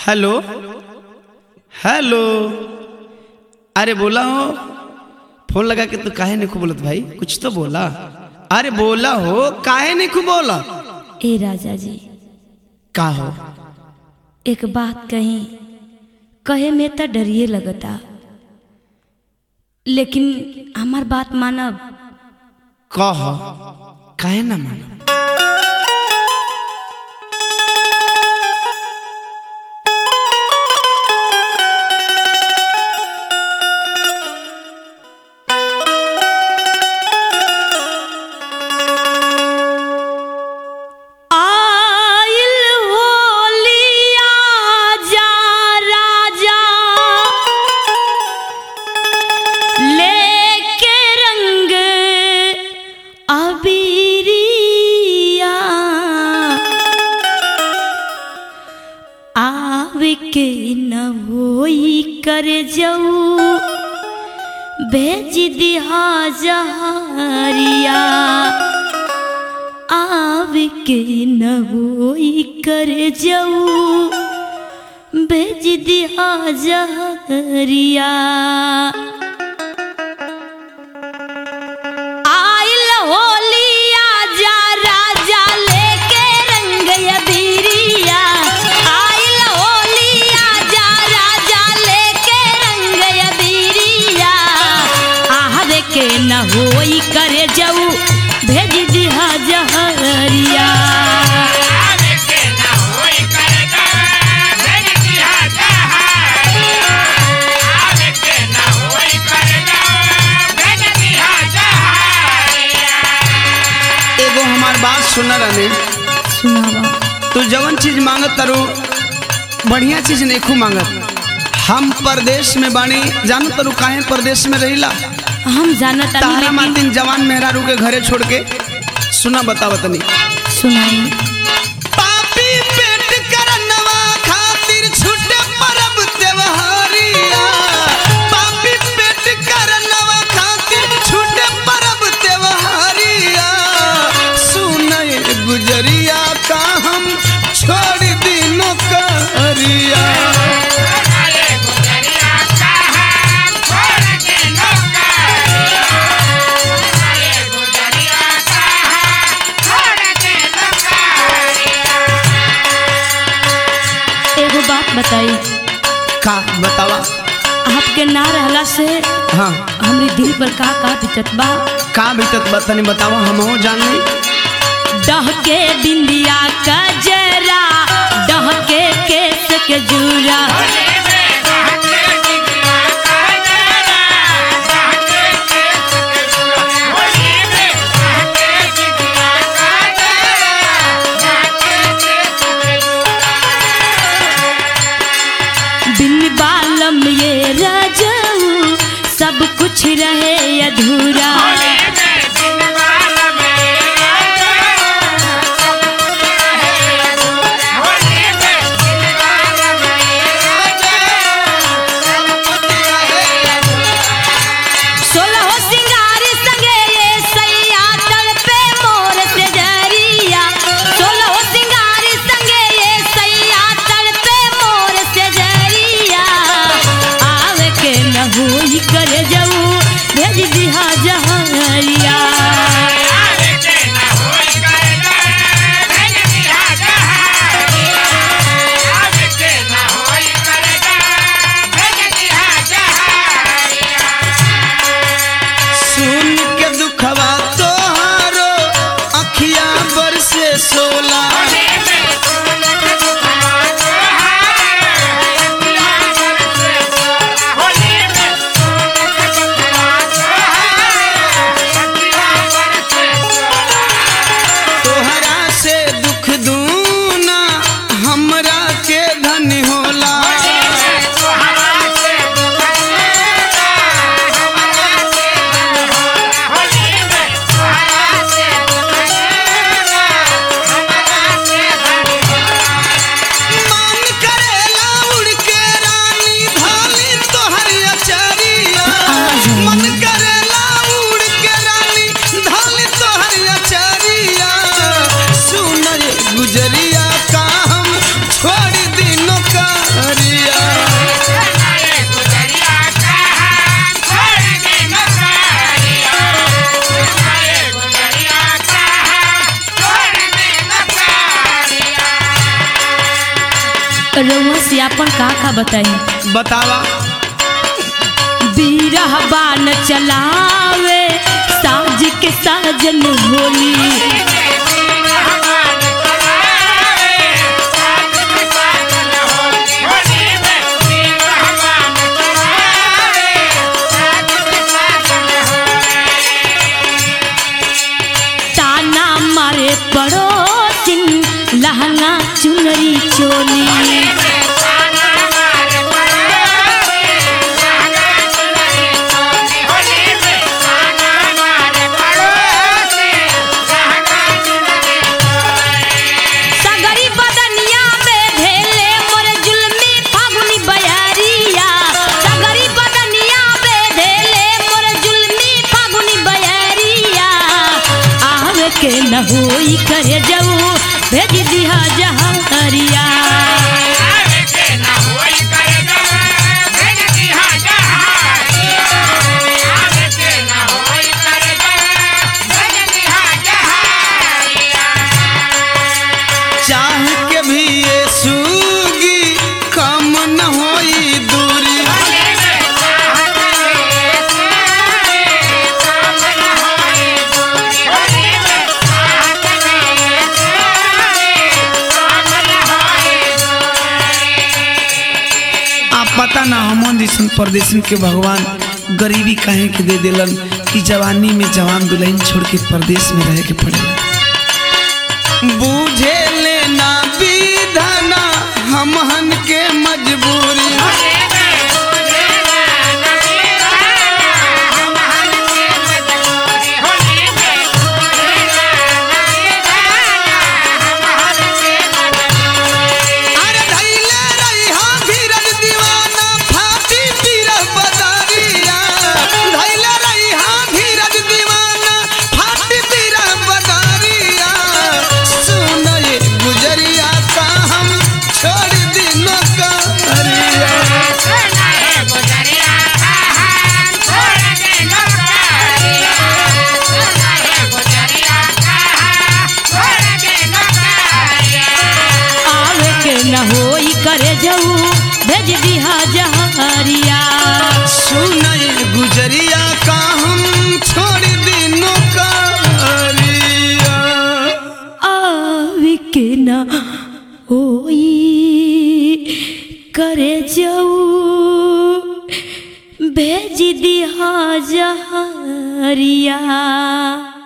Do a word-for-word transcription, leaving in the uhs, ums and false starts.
Hello hello, अरे बोला हो, फोन लगा के तो काहे नहीं खूब बोलत भाई, कुछ तो बोला। अरे बोला हो, काहे नहीं खूब बोला। ए राजा जी, का हो? एक बात कही, कहे में तो डरिए लगता, लेकिन हमार बात मानब। कह, काहे ना मानब? के न होई कर जाऊ भेज दिहा जहरिया, आव के न होई कर जाऊ भेज दिहा जहरिया। आइल होलिया जा राजा लेके रंग अबीरिया, आइल होलिया जा राजा लेके रंग अबीरिया, आहवे के न होई करे जाऊ भेज दिहा जहरिया। बात सुना रानी, सुनावा। तू जवन चीज मांगत तारू बढ़िया चीज नहीं खूब मांगत। हम परदेश में बानी, जानो तारू काहे परदेश में रहिला? हम जानत नहीं, तारा मातिन जवान मेहरारू के घरे छोड़ के। सुना बतावत नहीं, सुनाई। पापी पेट करनवा खातिर छूटे परब त्योहारिया, पापी पेट करनवा खातिर छूटे परब त्योहारिया, गुजरिया का हम छोड़ दिनों करिया। एगो बात बताई। का बतावा? आपके ना रहला से हाँ हमरे दिल पर का का बीतत बा। का बीतत बा तनी बतावा, हम जान ली। डहके बिंदिया का जरा, डहके केस के जूरा, बिन बालम ये राजाऊ सब कुछ रहे अधूरा। करे जाऊ भेज दिहा जहाँ का बताई बतावा। बीरह बान चलावे साज के साजन होली, ताना मारे पड़ोसिन लहंगा चुनरी चोली, के न होई करे जाऊ भेज दिहा जहरिया, चाह के भी ये सूगी कम न होई दूरी, पता ना हमन जैसन परदेशन के भगवान गरीबी काहे के दे दिलन कि जवानी में जवान दुल्हन छोड़ के परदेश में रह के पड़ेला। बूझे लेना विधाना हमहन के मजबूरी, न होई करे जाऊ भेज दिहा जहरिया, सुनाए गुजरिया का हम छोड़ दिनो करिया, आवी के न होई करे जाऊ भेज दिहा जहरिया।